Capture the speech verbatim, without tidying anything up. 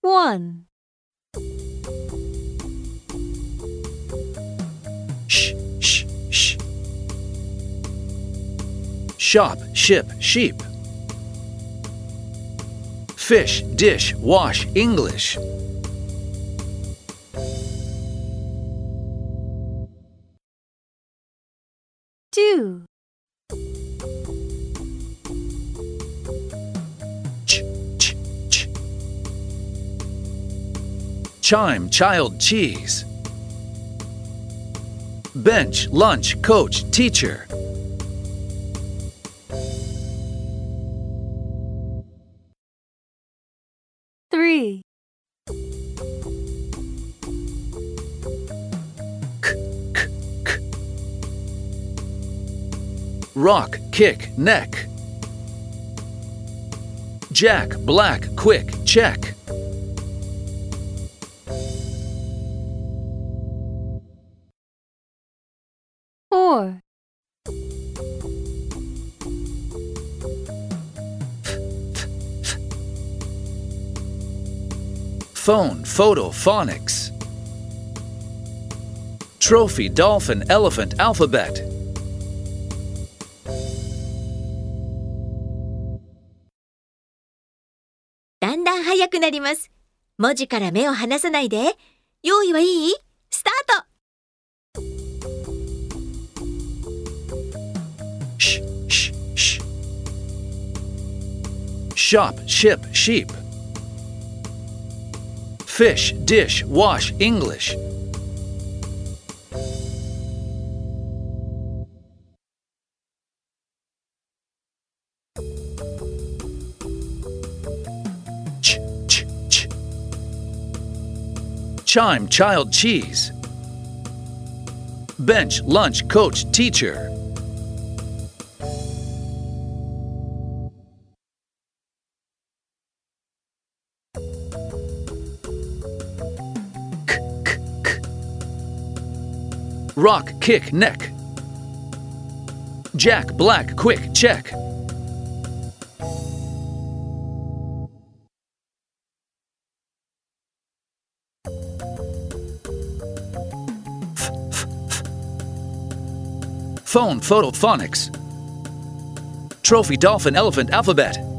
One. Sh, sh, sh. Shop, ship, sheep. Fish, dish, wash, English. Two. Ch, ch, ch. Chime, child, cheese. Bench, lunch, coach, teacher. Three. K, k, k. Rock, kick, neck. Jack, black, quick, check. Four. Phone, photo, phonics. Trophy, dolphin, elephant, alphabet. だんだん速くなります。文字から目を離さないで。用意はいい？スタート！ Sh, sh, sh. Shop, ship, sheep. Fish, dish, wash, English. Ch, ch, ch. Chime, child, cheese. Bench, lunch, coach, teacher. K, k, k. Rock, kick, neck. Jack, black, quick, check. F, f, f. Phone, photo, phonics. Trophy, dolphin, elephant, alphabet.